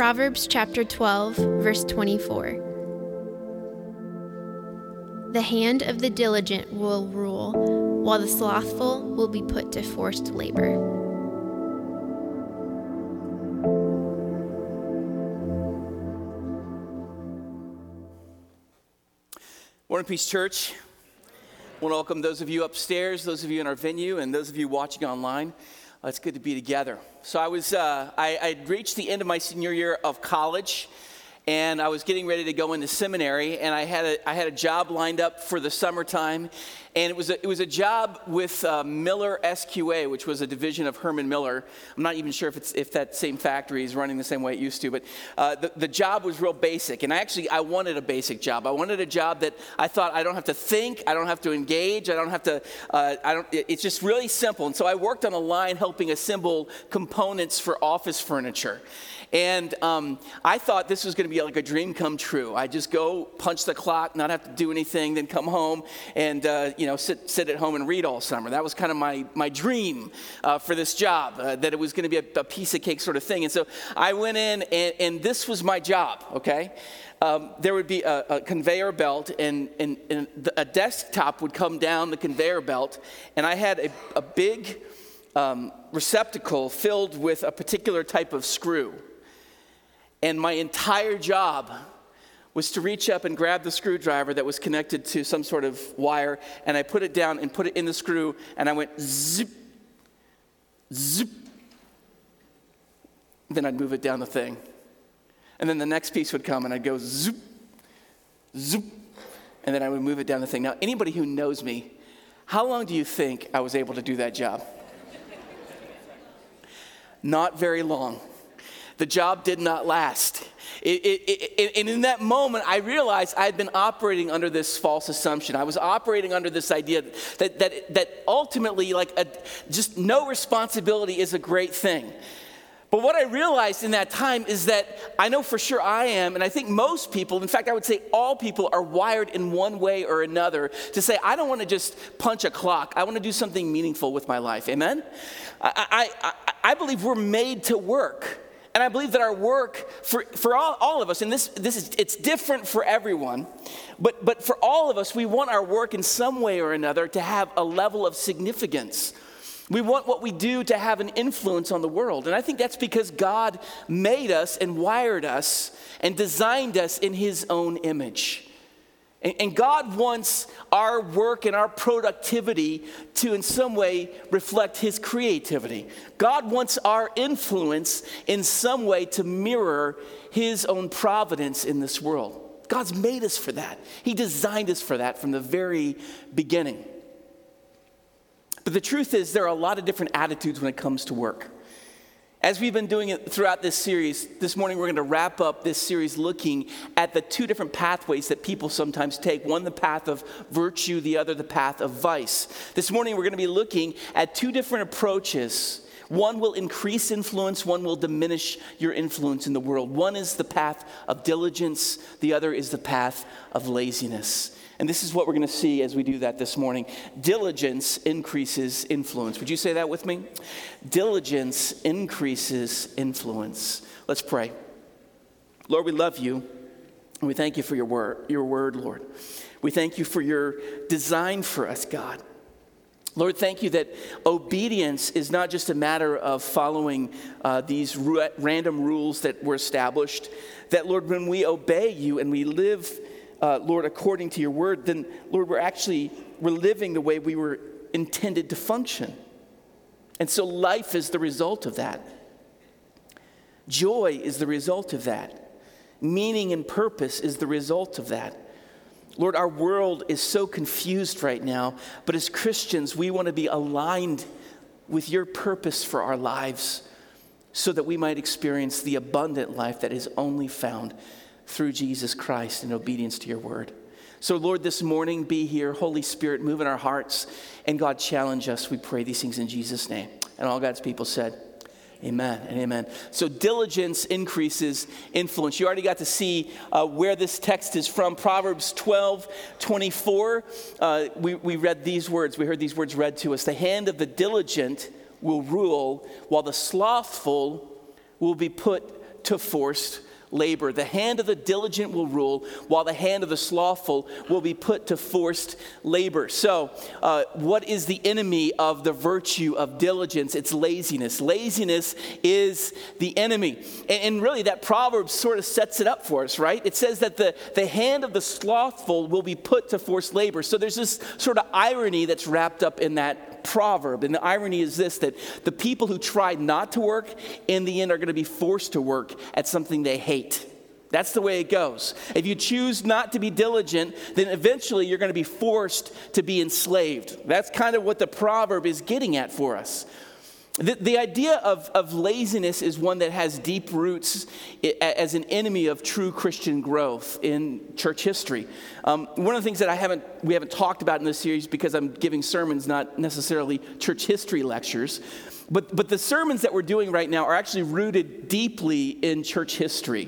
Proverbs chapter 12, verse 24. The hand of the diligent will rule, while the slothful will be put to forced labor. Morning, Peace Church. I want to welcome those of you upstairs, those of you in our venue, and those of you watching online. It's good to be together. So I'd reached the end of my senior year of college, and I was getting ready to go into seminary, and I had a job lined up for the summertime, and it was a job with Miller SQA, which was a division of Herman Miller. I'm not even sure if that same factory is running the same way it used to, but the job was real basic, and I wanted a basic job. I wanted a job that I thought I don't have to think, I don't have to engage, it's just really simple. And so I worked on a line helping assemble components for office furniture. And I thought this was going to be like a dream come true. I just go punch the clock, not have to do anything, then come home and sit at home and read all summer. That was kind of my dream for this job, that it was going to be a piece of cake sort of thing. And so I went in, and this was my job. Okay, there would be a conveyor belt, and a desktop would come down the conveyor belt, and I had a big receptacle filled with a particular type of screw. And my entire job was to reach up and grab the screwdriver that was connected to some sort of wire, and I put it down and put it in the screw, and I went zip, zip. Then I'd move it down the thing. And then the next piece would come, and I'd go zoop, zoop, and then I would move it down the thing. Now, anybody who knows me, how long do you think I was able to do that job? Not very long. The job did not last. And in that moment, I realized I had been operating under this false assumption. I was operating under this idea that ultimately, just no responsibility is a great thing. But what I realized in that time is that I know for sure I am, and I think most people, in fact, I would say all people are wired in one way or another to say, I don't want to just punch a clock. I want to do something meaningful with my life. Amen? I believe we're made to work. And I believe that our work, for all of us, and it's different for everyone, but for all of us, we want our work in some way or another to have a level of significance. We want what we do to have an influence on the world. And I think that's because God made us and wired us and designed us in His own image. And God wants our work and our productivity to in some way reflect His creativity. God wants our influence in some way to mirror His own providence in this world. God's made us for that. He designed us for that from the very beginning. But the truth is, there are a lot of different attitudes when it comes to work. As we've been doing it throughout this series, this morning we're going to wrap up this series looking at the two different pathways that people sometimes take. One, the path of virtue, the other, the path of vice. This morning we're going to be looking at two different approaches. One will increase influence, one will diminish your influence in the world. One is the path of diligence, the other is the path of laziness. And this is what we're going to see as we do that this morning. Diligence increases influence. Would you say that with me? Diligence increases influence. Let's pray. Lord, we love you, and we thank you for your word, Lord. We thank you for your design for us, God. Lord, thank you that obedience is not just a matter of following these random rules that were established. That, Lord, when we obey you and we live Lord, according to your word, then, Lord, we're living the way we were intended to function. And so life is the result of that. Joy is the result of that. Meaning and purpose is the result of that. Lord, our world is so confused right now, but as Christians, we want to be aligned with your purpose for our lives so that we might experience the abundant life that is only found through Jesus Christ in obedience to your word. So, Lord, this morning, be here. Holy Spirit, move in our hearts. And God, challenge us. We pray these things in Jesus' name. And all God's people said, amen and amen. So diligence increases influence. You already got to see where this text is from. Proverbs 12:24. We read these words. We heard these words read to us. The hand of the diligent will rule, while the slothful will be put to forced labor. The hand of the diligent will rule, while the hand of the slothful will be put to forced labor. So, what is the enemy of the virtue of diligence? It's laziness. Laziness is the enemy. And really, that proverb sort of sets it up for us, right? It says that the hand of the slothful will be put to forced labor. So there's this sort of irony that's wrapped up in that proverb. And the irony is this, that the people who try not to work, in the end are going to be forced to work at something they hate. That's the way it goes. If you choose not to be diligent, then eventually you're going to be forced to be enslaved. That's kind of what the proverb is getting at for us. The idea of laziness is one that has deep roots as an enemy of true Christian growth in church history. One of the things that we haven't talked about in this series, because I'm giving sermons, not necessarily church history lectures, but the sermons that we're doing right now are actually rooted deeply in church history.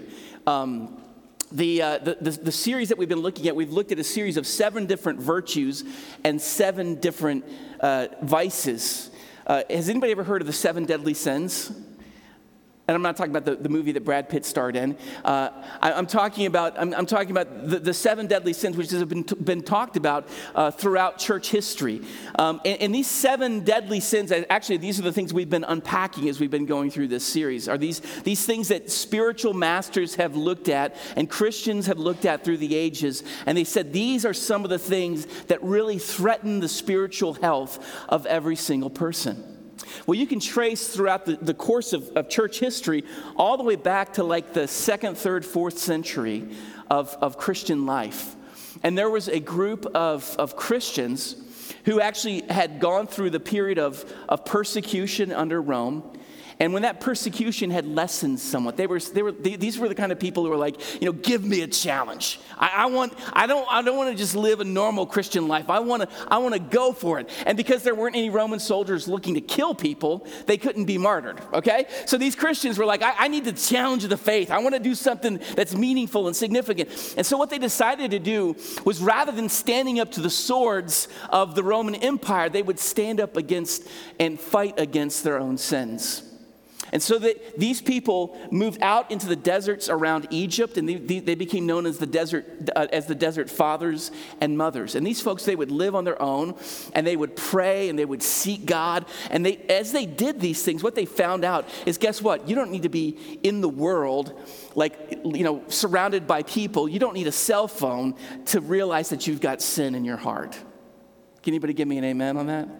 The series that we've been looking at, we've looked at a series of 7 different virtues and 7 different vices. Has anybody ever heard of the 7 deadly sins? And I'm not talking about the movie that Brad Pitt starred in. I'm talking about the 7 deadly sins, which have been talked about throughout church history. And these 7 deadly sins, actually, these are the things we've been unpacking as we've been going through this series. Are these things that spiritual masters have looked at and Christians have looked at through the ages, and they said these are some of the things that really threaten the spiritual health of every single person. Well, you can trace throughout the course of church history all the way back to like the 2nd, 3rd, 4th century of Christian life. And there was a group of Christians who actually had gone through the period of persecution under Rome. And when that persecution had lessened somewhat, these were the kind of people who were like, give me a challenge. I don't want to just live a normal Christian life. I want to go for it. And because there weren't any Roman soldiers looking to kill people, they couldn't be martyred. Okay, so these Christians were like, I need to challenge the faith. I want to do something that's meaningful and significant. And so what they decided to do was, rather than standing up to the swords of the Roman Empire, they would stand up against and fight against their own sins. And so these people moved out into the deserts around Egypt, and they became known as the desert fathers and mothers. And these folks, they would live on their own, and they would pray, and they would seek God. And as they did these things, what they found out is, guess what? You don't need to be in the world, surrounded by people. You don't need a cell phone to realize that you've got sin in your heart. Can anybody give me an amen on that?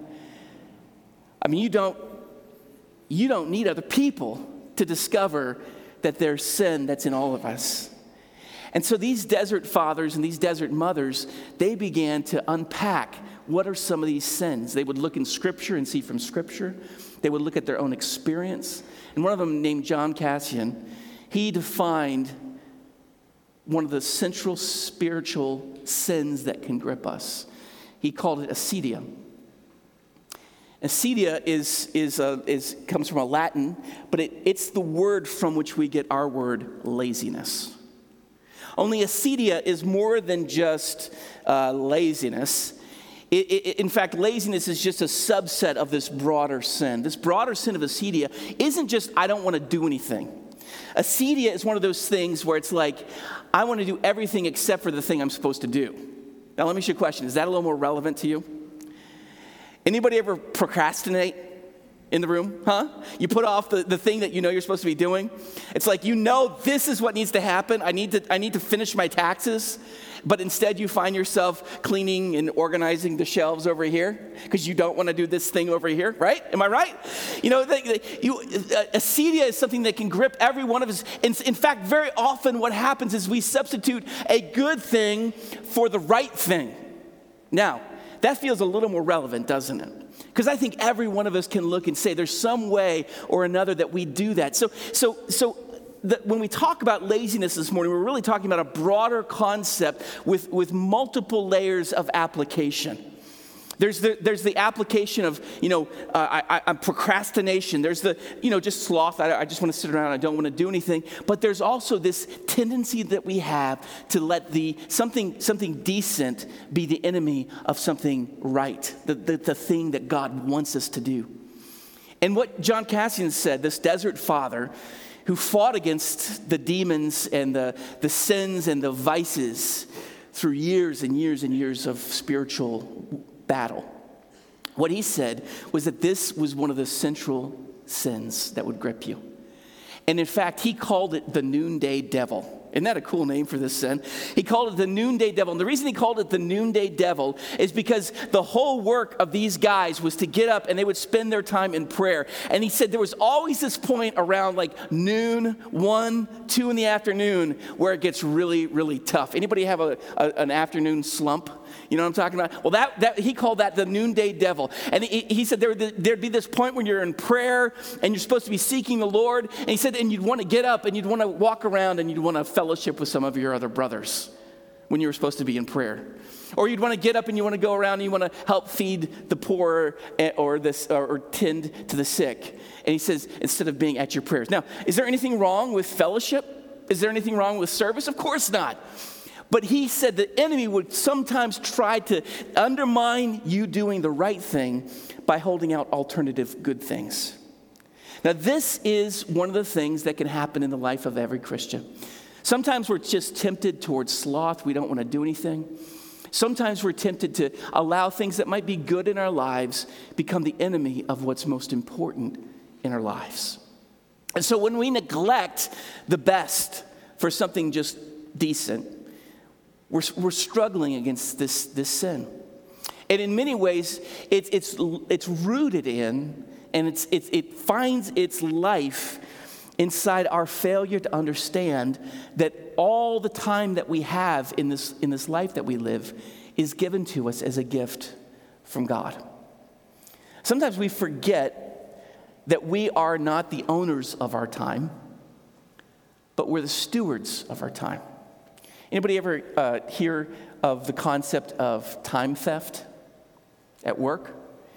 I mean, you don't need other people to discover that there's sin that's in all of us. And so these desert fathers and these desert mothers, they began to unpack what are some of these sins. They would look in Scripture and see from Scripture. They would look at their own experience. And one of them, named John Cassian, he defined one of the central spiritual sins that can grip us. He called it acedia. Acedia comes from a Latin, but it's the word from which we get our word laziness. Only acedia is more than just laziness. In fact, laziness is just a subset of this broader sin. This broader sin of acedia isn't just, I don't want to do anything. Acedia is one of those things where it's like, I want to do everything except for the thing I'm supposed to do. Now, let me ask you a question. Is that a little more relevant to you? Anybody ever procrastinate in the room? Huh? You put off the thing that you're supposed to be doing. It's like, this is what needs to happen. I need to finish my taxes. But instead you find yourself cleaning and organizing the shelves over here because you don't want to do this thing over here, right? Am I right? Acedia is something that can grip every one of us. In fact, very often what happens is we substitute a good thing for the right thing. Now, that feels a little more relevant, doesn't it? Because I think every one of us can look and say there's some way or another that we do that. So when we talk about laziness this morning, we're really talking about a broader concept with multiple layers of application. There's the application of, I'm procrastination. There's the, just sloth. I just want to sit around. I don't want to do anything. But there's also this tendency that we have to let something decent be the enemy of something right, the thing that God wants us to do. And what John Cassian said, this desert father, who fought against the demons and the sins and the vices through years and years and years of spiritual battle. What he said was that this was one of the central sins that would grip you. And in fact, he called it the noonday devil. Isn't that a cool name for this sin? He called it the noonday devil. And the reason he called it the noonday devil is because the whole work of these guys was to get up and they would spend their time in prayer. And he said there was always this point around like noon, 1, 2 in the afternoon where it gets really, really tough. Anybody have an afternoon slump? You know what I'm talking about? Well, that he called that the noonday devil. And he said there'd be this point when you're in prayer and you're supposed to be seeking the Lord. And he said, and you'd want to get up and you'd want to walk around and you'd want to fellowship with some of your other brothers when you were supposed to be in prayer. Or you'd want to get up and you want to go around and you want to help feed the poor or tend to the sick. And he says, instead of being at your prayers. Now, is there anything wrong with fellowship? Is there anything wrong with service? Of course not. But he said the enemy would sometimes try to undermine you doing the right thing by holding out alternative good things. Now, this is one of the things that can happen in the life of every Christian. Sometimes we're just tempted towards sloth. We don't want to do anything. Sometimes we're tempted to allow things that might be good in our lives become the enemy of what's most important in our lives. And so when we neglect the best for something just decent, we're struggling against this sin. And in many ways, it's rooted in, and it finds its life inside our failure to understand that all the time that we have in this life that we live is given to us as a gift from God. Sometimes we forget that we are not the owners of our time, but we're the stewards of our time. Anybody ever hear of the concept of time theft at work?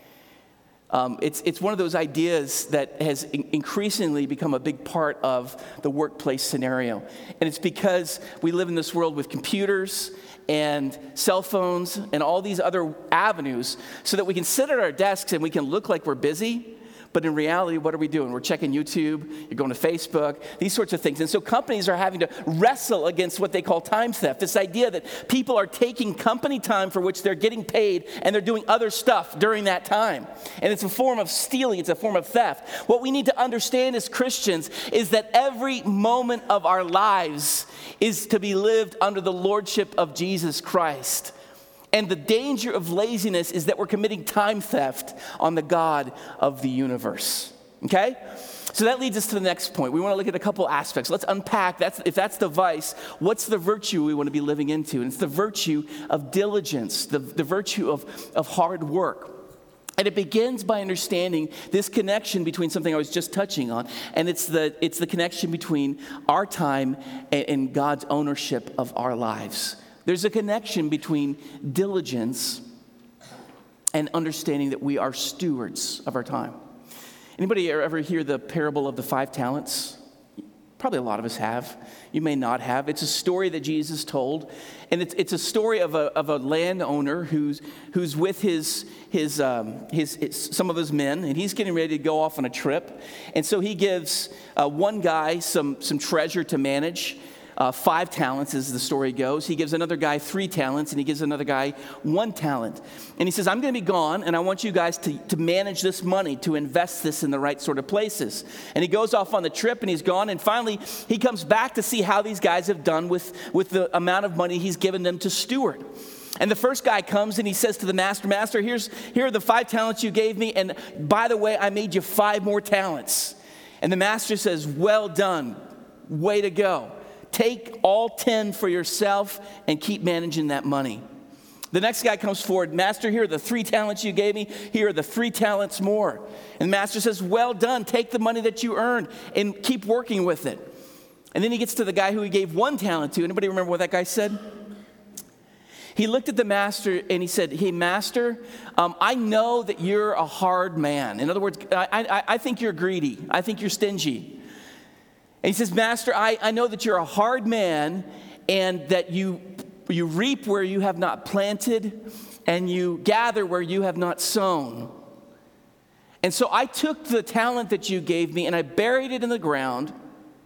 It's one of those ideas that has increasingly become a big part of the workplace scenario. And it's because we live in this world with computers and cell phones and all these other avenues so that we can sit at our desks and we can look like we're busy. But in reality, what are we doing? We're checking YouTube, you're going to Facebook, these sorts of things. And so companies are having to wrestle against what they call time theft, this idea that people are taking company time for which they're getting paid and they're doing other stuff during that time. And it's a form of stealing, it's a form of theft. What we need to understand as Christians is that every moment of our lives is to be lived under the lordship of Jesus Christ. And the danger of laziness is that we're committing time theft on the God of the universe. Okay? So that leads us to the next point. We want to look at a couple aspects. Let's unpack, if that's the vice, what's the virtue we want to be living into? And it's the virtue of diligence, the virtue of hard work. And it begins by understanding this connection between something I was just touching on, and it's the connection between our time and God's ownership of our lives. There's a connection between diligence and understanding that we are stewards of our time. Anybody ever hear the parable of the 5 talents? Probably a lot of us have. You may not have. It's a story that Jesus told, and it's a story of a landowner who's with his some of his men, and he's getting ready to go off on a trip, and so he gives one guy some treasure to manage. 5 talents, as the story goes. He gives another guy 3 talents, and he gives another guy 1 talent. And he says, I'm going to be gone, and I want you guys to manage this money, to invest this in the right sort of places. And he goes off on the trip, and he's gone, and finally, he comes back to see how these guys have done with the amount of money he's given them to steward. And the first guy comes, and he says to the master, here are the 5 talents you gave me, and by the way, I made you 5 more talents. And the master says, well done, way to go. Take all 10 for yourself and keep managing that money. The next guy comes forward, Master, here are the 3 talents you gave me. Here are the 3 talents more. And the master says, well done. Take the money that you earned and keep working with it. And then he gets to the guy who he gave 1 talent to. Anybody remember what that guy said? He looked at the master and he said, hey, master, I know that you're a hard man. In other words, I think you're greedy. I think you're stingy. And he says, Master, I know that you're a hard man and that you reap where you have not planted and you gather where you have not sown. And so I took the talent that you gave me and I buried it in the ground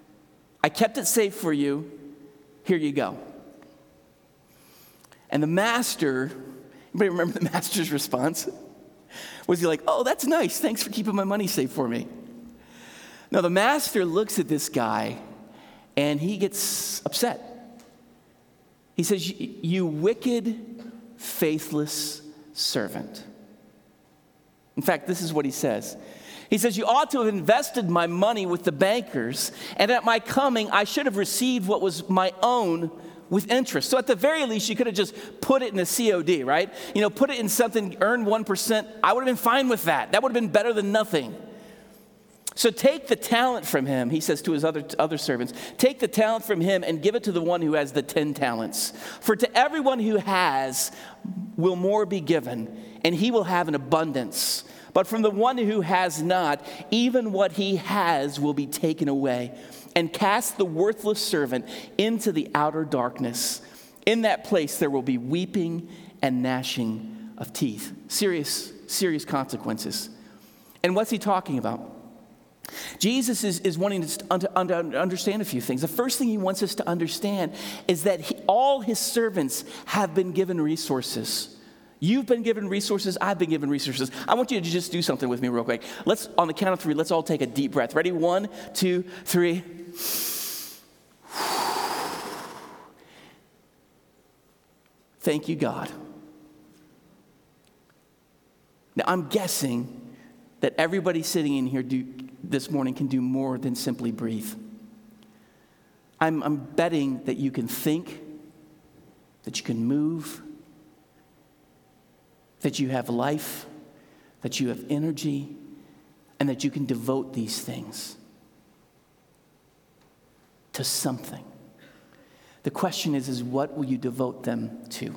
I kept it safe for you. Here you go. And the master, anybody remember the master's response? Was he like, oh, that's nice. Thanks for keeping my money safe for me. No, the master looks at this guy and he gets upset. He says, you wicked, faithless servant. In fact, this is what he says. He says, you ought to have invested my money with the bankers, and at my coming, I should have received what was my own with interest. So at the very least, you could have just put it in a COD, right? Put it in something, earn 1%. I would have been fine with that. That would have been better than nothing. So take the talent from him, he says to his other servants, take the talent from him and give it to the one who has the 10 talents. For to everyone who has will more be given, and he will have an abundance. But from the one who has not, even what he has will be taken away. And cast the worthless servant into the outer darkness. In that place there will be weeping and gnashing of teeth. Serious consequences. And what's he talking about? Jesus is wanting us to understand a few things. The first thing he wants us to understand is that all his servants have been given resources. You've been given resources. I've been given resources. I want you to just do something with me real quick. On the count of 3, let's all take a deep breath. Ready? 1, 2, 3. Thank you, God. Now, I'm guessing that everybody sitting in here this morning can do more than simply breathe. I'm betting that you can think, that you can move, that you have life, that you have energy, and that you can devote these things to something. The question is what will you devote them to?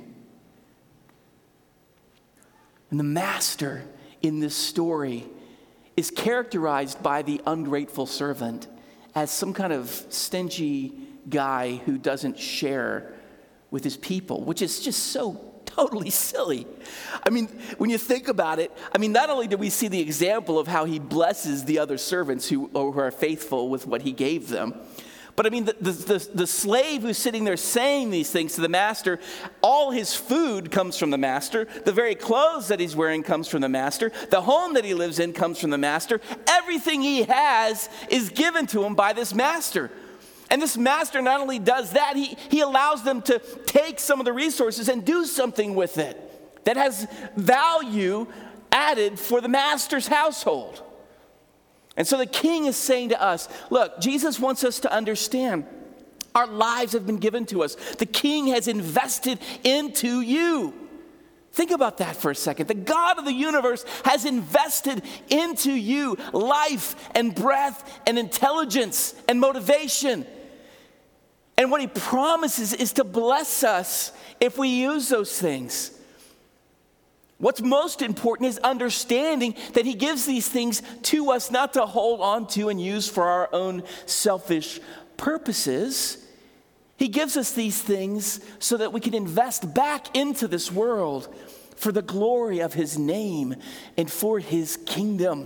And the master in this story is characterized by the ungrateful servant as some kind of stingy guy who doesn't share with his people, which is just so totally silly. I mean, when you think about it, not only do we see the example of how he blesses the other servants who are faithful with what he gave them, but the slave who's sitting there saying these things to the master, all his food comes from the master. The very clothes that he's wearing comes from the master. The home that he lives in comes from the master. Everything he has is given to him by this master. And this master not only does that, he allows them to take some of the resources and do something with it that has value added for the master's household. And so the king is saying to us, look, Jesus wants us to understand our lives have been given to us. The king has invested into you. Think about that for a second. The God of the universe has invested into you life and breath and intelligence and motivation. And what he promises is to bless us if we use those things. What's most important is understanding that he gives these things to us not to hold on to and use for our own selfish purposes. He gives us these things so that we can invest back into this world for the glory of his name and for his kingdom.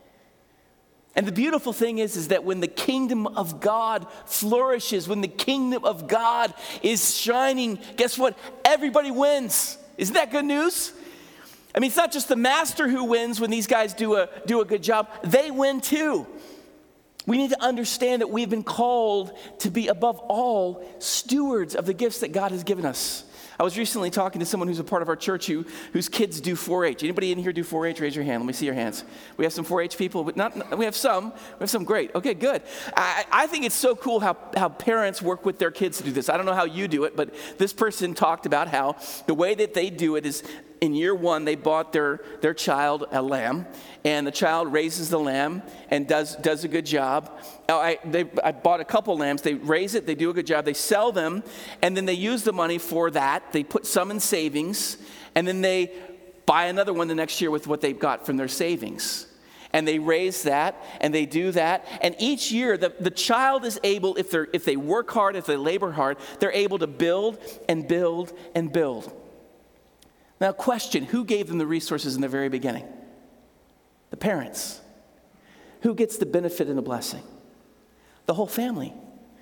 And the beautiful thing is that when the kingdom of God flourishes, when the kingdom of God is shining, guess what? Everybody wins. Isn't that good news? It's not just the master who wins when these guys do a good job. They win too. We need to understand that we've been called to be, above all, stewards of the gifts that God has given us. I was recently talking to someone who's a part of our church whose kids do 4-H. Anybody in here do 4-H? Raise your hand. Let me see your hands. We have some 4-H people, but we have some. We have some great. Okay, good. I think it's so cool how parents work with their kids to do this. I don't know how you do it, but this person talked about how the way that they do it is in year 1, they bought their child a lamb, and the child raises the lamb and does a good job. I bought a couple lambs. They raise it, they do a good job, they sell them, and then they use the money for that. They put some in savings, and then they buy another one the next year with what they've got from their savings. And they raise that, and they do that. And each year, the child is able, if they work hard, if they labor hard, they're able to build and build and build. Now, question, who gave them the resources in the very beginning? The parents. Who gets the benefit and the blessing? The whole family.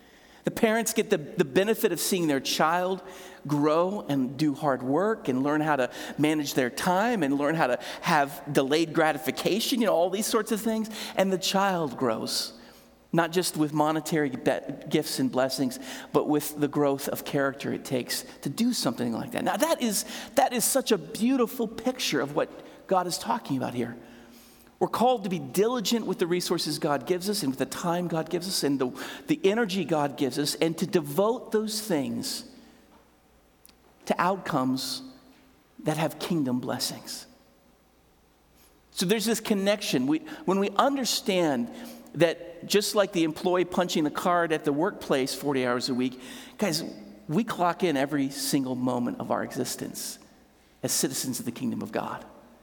The parents get the benefit of seeing their child grow and do hard work and learn how to manage their time and learn how to have delayed gratification, all these sorts of things. And the child grows, not just with monetary gifts and blessings, but with the growth of character it takes to do something like that. Now, that is such a beautiful picture of what God is talking about here. We're called to be diligent with the resources God gives us and with the time God gives us and the energy God gives us, and to devote those things to outcomes that have kingdom blessings. So there's this connection. When we understand that, just like the employee punching a card at the workplace 40 hours a week, guys, we clock in every single moment of our existence as citizens of the kingdom of God.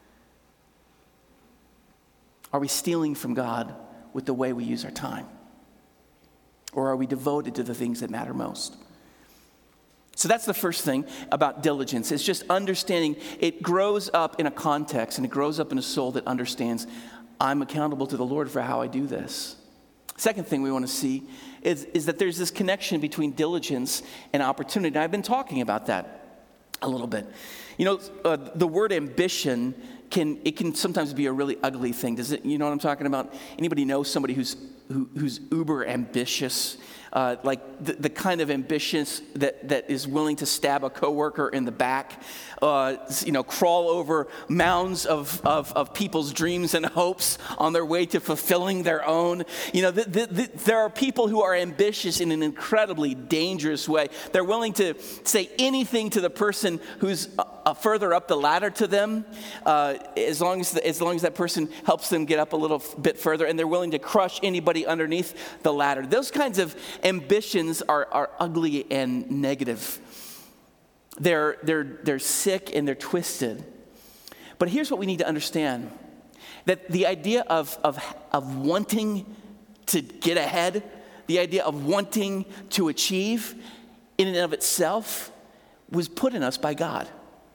Are we stealing from God with the way we use our time? Or are we devoted to the things that matter most? So that's the first thing about diligence. It's just understanding it grows up in a context, and it grows up in a soul that understands, I'm accountable to the Lord for how I do this. Second thing we want to see is that there's this connection between diligence and opportunity. And I've been talking about that a little bit. The word ambition can sometimes be a really ugly thing. Does it? You know what I'm talking about? Anybody know somebody who's uber ambitious? Like the kind of ambitious that is willing to stab a coworker in the back, crawl over mounds of people's dreams and hopes on their way to fulfilling their own. There are people who are ambitious in an incredibly dangerous way. They're willing to say anything to the person who's further up the ladder to them, as long as that person helps them get up a little bit further, and they're willing to crush anybody underneath the ladder. Those kinds of ambitions are ugly and negative. They're sick and they're twisted. But here's what we need to understand: that the idea of wanting to get ahead, the idea of wanting to achieve, in and of itself, was put in us by God.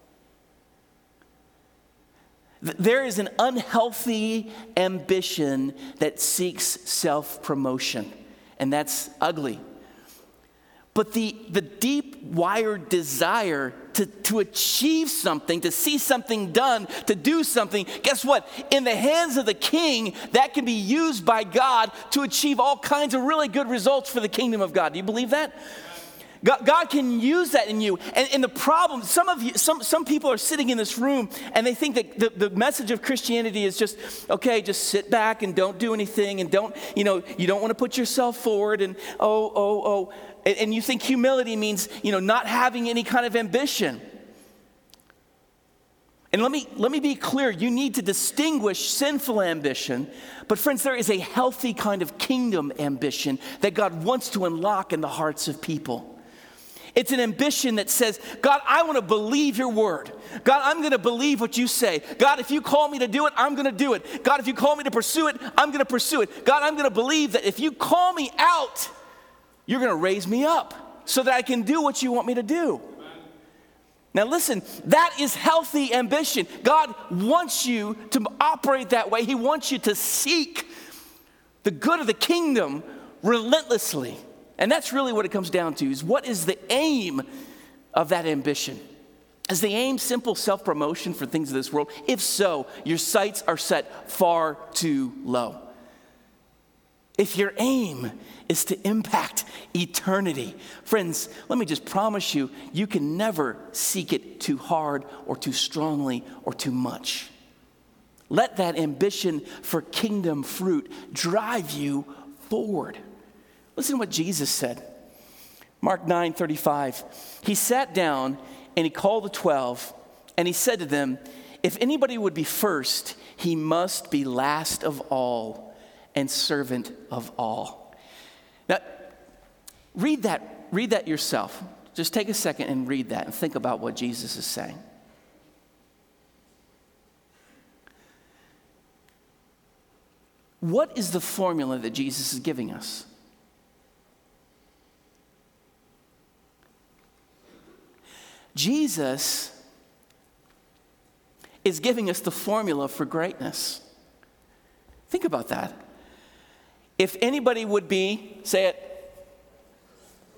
There is an unhealthy ambition that seeks self-promotion, and that's ugly. But the deep wired desire to achieve something, to see something done, to do something, guess what? In the hands of the king, that can be used by God to achieve all kinds of really good results for the kingdom of God. Do you believe that? God can use that in you. And the problem, some people are sitting in this room and they think that the message of Christianity is just, okay, just sit back and don't do anything, and you don't want to put yourself forward, and and you think humility means, not having any kind of ambition. And let me be clear, you need to distinguish sinful ambition, but friends, there is a healthy kind of kingdom ambition that God wants to unlock in the hearts of people. It's an ambition that says, God, I want to believe your word. God, I'm going to believe what you say. God, if you call me to do it, I'm going to do it. God, if you call me to pursue it, I'm going to pursue it. God, I'm going to believe that if you call me out, you're going to raise me up so that I can do what you want me to do. Now listen, that is healthy ambition. God wants you to operate that way. He wants you to seek the good of the kingdom relentlessly. And that's really what it comes down to, is what is the aim of that ambition? Is the aim simple self-promotion for things of this world? If so, your sights are set far too low. If your aim is to impact eternity, friends, let me just promise you, you can never seek it too hard or too strongly or too much. Let that ambition for kingdom fruit drive you forward. Listen to what Jesus said. Mark 9:35. He sat down and he called the 12, and he said to them, if anybody would be first, he must be last of all and servant of all. Now, read that yourself. Just take a second and read that and think about what Jesus is saying. What is the formula that Jesus is giving us? Jesus is giving us the formula for greatness. Think about that. If anybody would be, say it,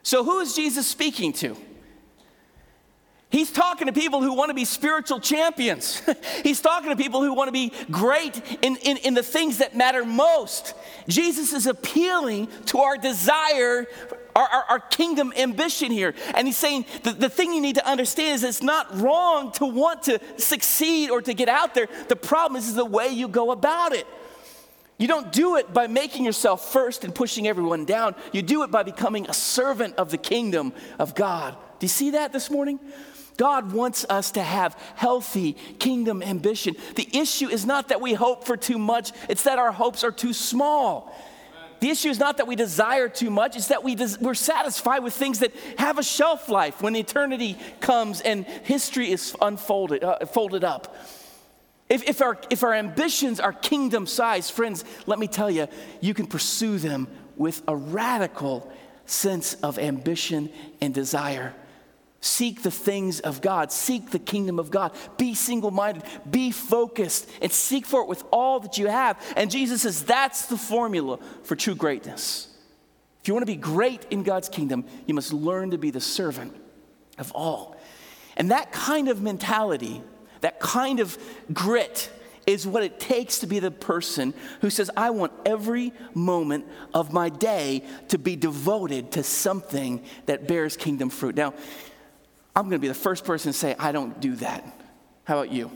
So who is Jesus speaking to? He's talking to people who want to be spiritual champions. He's talking to people who want to be great in the things that matter most. Jesus is appealing to our desire, our kingdom ambition here. And he's saying the thing you need to understand is it's not wrong to want to succeed or to get out there. The problem is the way you go about it. You don't do it by making yourself first and pushing everyone down. You do it by becoming a servant of the kingdom of God. Do you see that this morning? God wants us to have healthy kingdom ambition. The issue is not that we hope for too much, it's that our hopes are too small. The issue is not that we desire too much, it's that we're satisfied with things that have a shelf life when eternity comes and history is folded up. If our ambitions are kingdom size, friends, let me tell you, you can pursue them with a radical sense of ambition and desire. Seek the things of God. Seek the kingdom of God. Be single-minded. Be focused. And seek for it with all that you have. And Jesus says that's the formula for true greatness. If you want to be great in God's kingdom, you must learn to be the servant of all. And that kind of mentality, that kind of grit is what it takes to be the person who says, I want every moment of my day to be devoted to something that bears kingdom fruit. Now, I'm going to be the first person to say, I don't do that. How about you?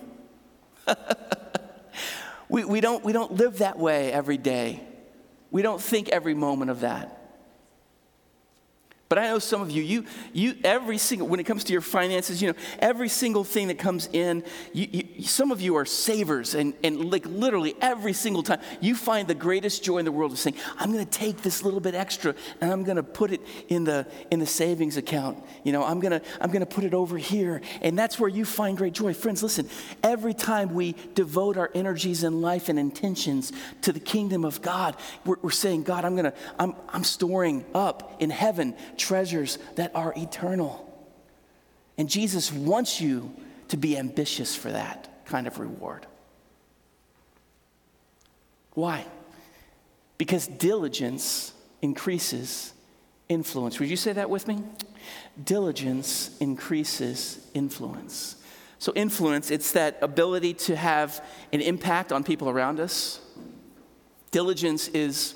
we don't live that way every day. We don't think every moment of that. But I know some of you every single, when it comes to your finances, every single thing that comes in, some of you are savers, and like literally every single time, you find the greatest joy in the world of saying, I'm going to take this little bit extra and I'm going to put it in the savings account. I'm going to put it over here, and that's where you find great joy. Friends, listen, every time we devote our energies in life and intentions to the kingdom of God, we're saying, God, I'm storing up in heaven treasures that are eternal. And Jesus wants you to be ambitious for that kind of reward. Why? Because diligence increases influence. Would you say that with me? Diligence increases influence. So influence, it's that ability to have an impact on people around us. Diligence is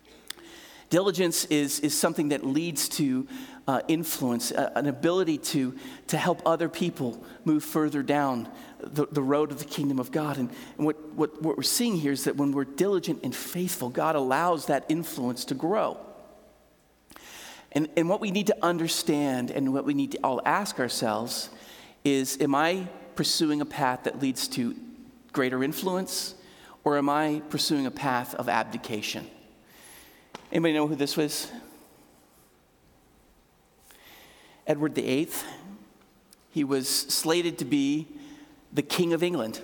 something that leads to influence, an ability to help other people move further down the road of the kingdom of God. And what we're seeing here is that when we're diligent and faithful, God allows that influence to grow. And what we need to understand and what we need to all ask ourselves is, am I pursuing a path that leads to greater influence, or am I pursuing a path of abdication? Anybody know who this was? Edward VIII. He was slated to be the King of England.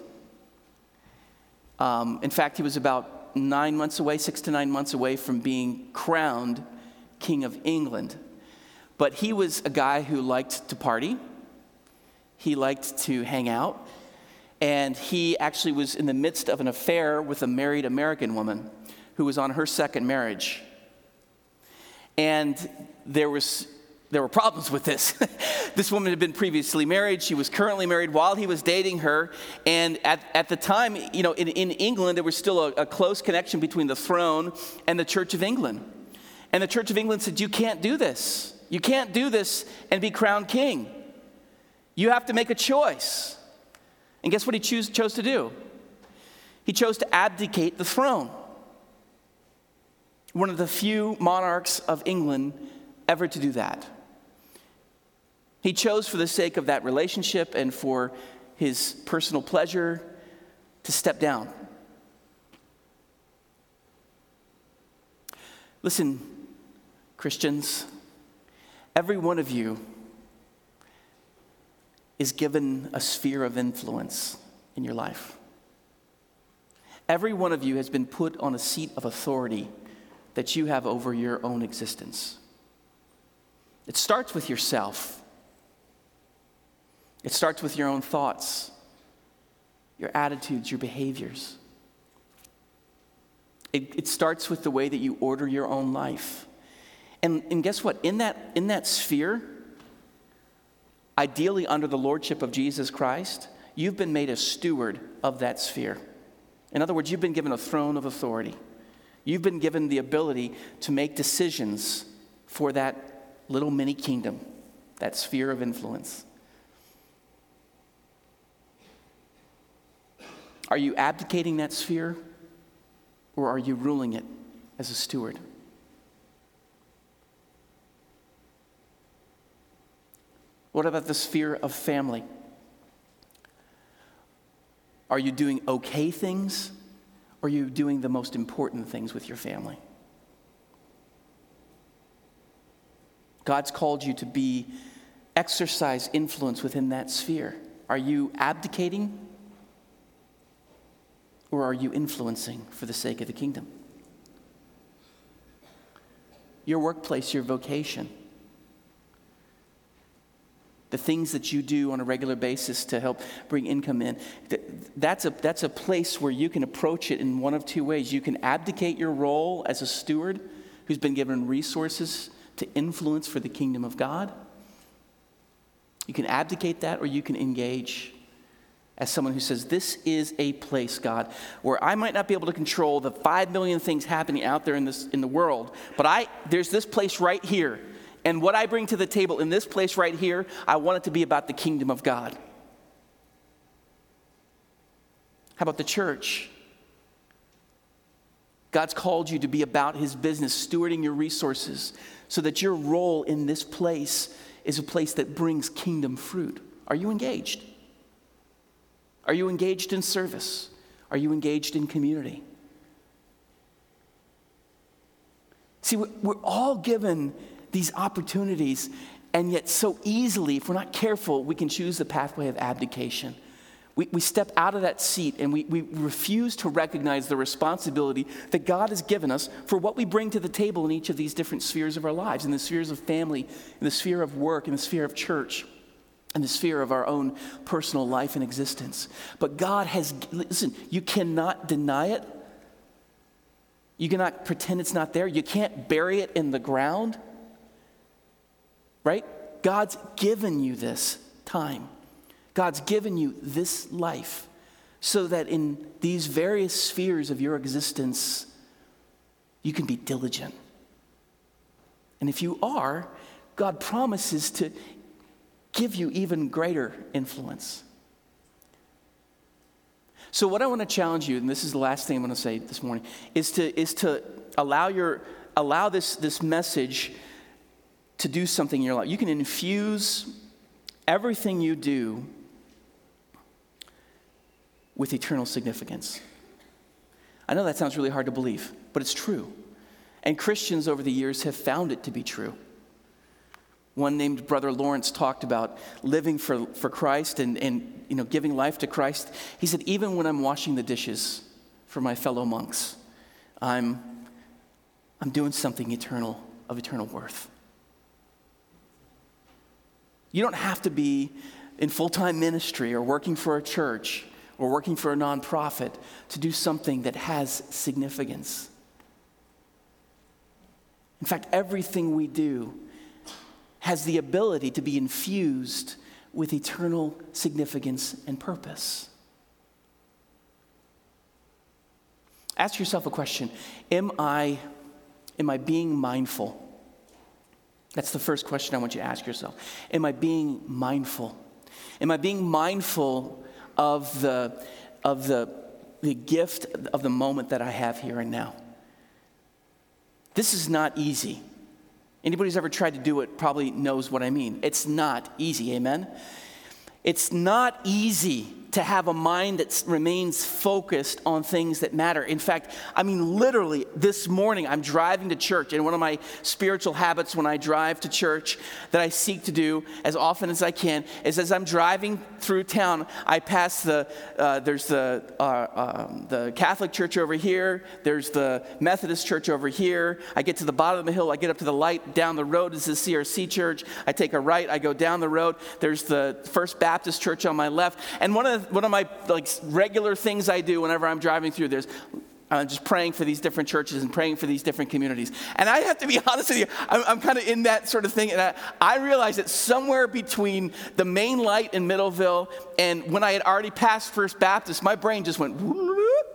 In fact, he was about 6 to 9 months away from being crowned King of England. But he was a guy who liked to party. He liked to hang out. And he actually was in the midst of an affair with a married American woman who was on her second marriage. And there were problems with this. This woman had been previously married. She was currently married while he was dating her. And at the time, in England, there was still a close connection between the throne and the Church of England. And the Church of England said, you can't do this. You can't do this and be crowned king. You have to make a choice. And guess what he chose to do? He chose to abdicate the throne. One of the few monarchs of England ever to do that. He chose, for the sake of that relationship and for his personal pleasure, to step down. Listen, Christians, every one of you is given a sphere of influence in your life. Every one of you has been put on a seat of authority that you have over your own existence. It starts with yourself. It starts with your own thoughts, your attitudes, your behaviors. It starts with the way that you order your own life. And guess what? In that sphere, ideally under the lordship of Jesus Christ, you've been made a steward of that sphere. In other words, you've been given a throne of authority. You've been given the ability to make decisions for that little mini kingdom, that sphere of influence. Are you abdicating that sphere, or are you ruling it as a steward? What about the sphere of family? Are you doing okay things, or are you doing the most important things with your family? God's called you to exercise influence within that sphere. Are you abdicating, or are you influencing for the sake of the kingdom? Your workplace, your vocation, the things that you do on a regular basis to help bring income in, that's a place where you can approach it in one of two ways. You can abdicate your role as a steward who's been given resources to influence for the kingdom of God. You can abdicate that, or you can engage as someone who says, this is a place, God, where I might not be able to control the 5 million things happening out there in the world, but there's this place right here. And what I bring to the table in this place right here, I want it to be about the kingdom of God. How about the church? God's called you to be about his business, stewarding your resources, so that your role in this place is a place that brings kingdom fruit. Are you engaged? Are you engaged in service? Are you engaged in community? See, we're all given these opportunities, and yet so easily, if we're not careful, we can choose the pathway of abdication. We step out of that seat, and we refuse to recognize the responsibility that God has given us for what we bring to the table in each of these different spheres of our lives, in the spheres of family, in the sphere of work, in the sphere of church, in the sphere of our own personal life and existence. But God has, listen, you cannot deny it. You cannot pretend it's not there. You can't bury it in the ground. Right? God's given you this time. God's given you this life so that in these various spheres of your existence, you can be diligent. And if you are, God promises to give you even greater influence. So what I want to challenge you, and this is the last thing I'm going to say this morning, is to allow this message to do something in your life. You can infuse everything you do with eternal significance. I know that sounds really hard to believe, but it's true. And Christians over the years have found it to be true. One named Brother Lawrence talked about living for Christ and giving life to Christ. He said, even when I'm washing the dishes for my fellow monks, I'm doing something eternal, of eternal worth. You don't have to be in full-time ministry or working for a church or working for a nonprofit to do something that has significance. In fact, everything we do has the ability to be infused with eternal significance and purpose. Ask yourself a question. Am I being mindful? That's the first question I want you to ask yourself. Am I being mindful? Am I being mindful of the gift of the moment that I have here and now? This is not easy. Anybody who's ever tried to do it probably knows what I mean. It's not easy, amen? It's not easy to have a mind that remains focused on things that matter. In fact, literally this morning I'm driving to church, and one of my spiritual habits when I drive to church that I seek to do as often as I can is as I'm driving through town, I pass there's the Catholic church over here, there's the Methodist church over here. I get to the bottom of the hill, I get up to the light, down the road is the CRC church. I take a right, I go down the road, there's the First Baptist church on my left, and one of my regular things I do whenever I'm driving through, there's just praying for these different churches and praying for these different communities. And I have to be honest with you, I'm kind of in that sort of thing. And I realized that somewhere between the main light in Middleville and when I had already passed First Baptist, my brain just went whoop.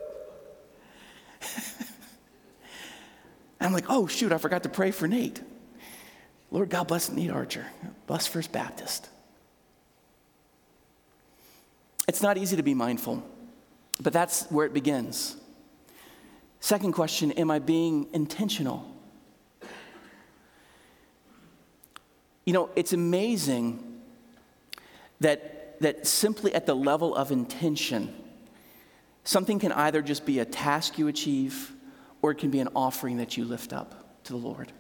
I'm like, oh, shoot, I forgot to pray for Nate. Lord, God bless Nate Archer. Bless First Baptist. It's not easy to be mindful, but that's where it begins. Second question, am I being intentional? You know, it's amazing that simply at the level of intention, something can either just be a task you achieve or it can be an offering that you lift up to the Lord.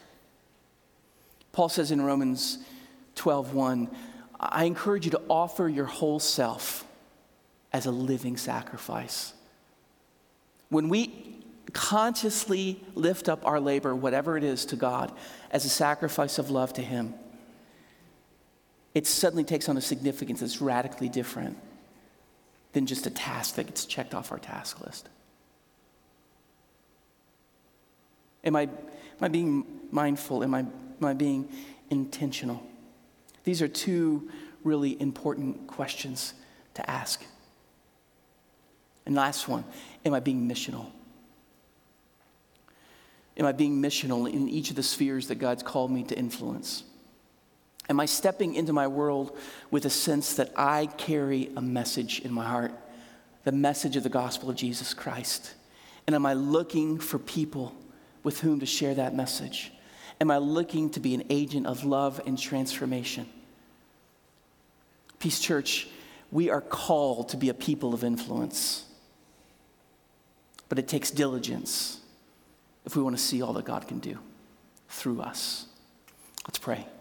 Paul says in Romans 12:1, I encourage you to offer your whole self as a living sacrifice. When we consciously lift up our labor, whatever it is, to God as a sacrifice of love to Him, it suddenly takes on a significance that's radically different than just a task that gets checked off our task list. Am I being mindful? Am I being intentional? These are two really important questions to ask. And last one, am I being missional? Am I being missional in each of the spheres that God's called me to influence? Am I stepping into my world with a sense that I carry a message in my heart, the message of the gospel of Jesus Christ? And am I looking for people with whom to share that message? Am I looking to be an agent of love and transformation? Peace Church, we are called to be a people of influence. But it takes diligence if we want to see all that God can do through us. Let's pray.